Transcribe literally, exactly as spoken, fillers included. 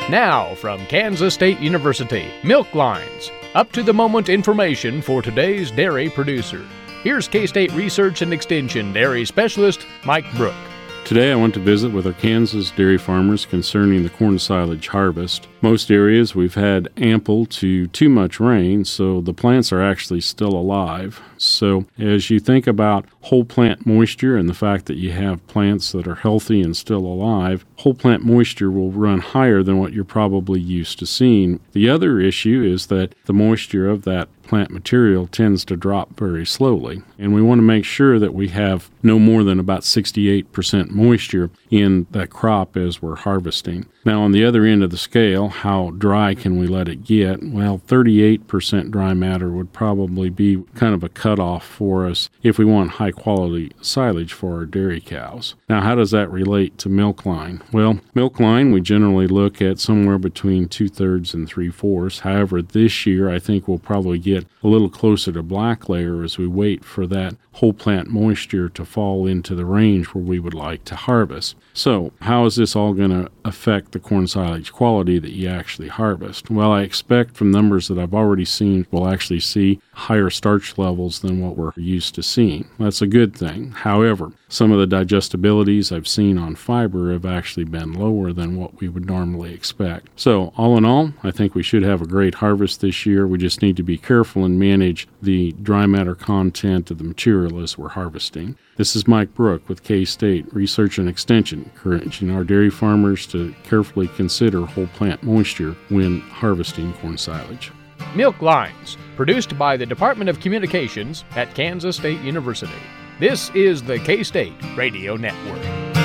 Now, from Kansas State University, Milk Lines, up-to-the-moment information for today's dairy producer. Here's K-State Research and Extension Dairy Specialist Mike Brook. Today I went to visit with our Kansas dairy farmers concerning the corn silage harvest. Most areas we've had ample to too much rain, so the plants are actually still alive. So as you think about whole plant moisture and the fact that you have plants that are healthy and still alive, whole plant moisture will run higher than what you're probably used to seeing. The other issue is that the moisture of that plant material tends to drop very slowly, and we want to make sure that we have no more than about sixty-eight percent moisture in that crop as we're harvesting. Now, on the other end of the scale, how dry can we let it get? Well, thirty-eight percent dry matter would probably be kind of a cutoff for us if we want high-quality silage for our dairy cows. Now, how does that relate to milk line? Well, milk line, we generally look at somewhere between two-thirds and three-fourths. However, this year, I think we'll probably get a little closer to black layer as we wait for that whole plant moisture to fall into the range where we would like to harvest. So, how is this all going to affect the corn silage quality that you actually harvest? Well, I expect from numbers that I've already seen, we'll actually see higher starch levels than what we're used to seeing. That's a good thing. However, some of the digestibilities I've seen on fiber have actually been lower than what we would normally expect. So, all in all, I think we should have a great harvest this year. We just need to be careful and manage the dry matter content of the material as we're harvesting. This is Mike Brook with K-State Research and Extension, encouraging our dairy farmers to carefully consider whole plant moisture when harvesting corn silage. Milk Lines, produced by the Department of Communications at Kansas State University. This is the K-State Radio Network.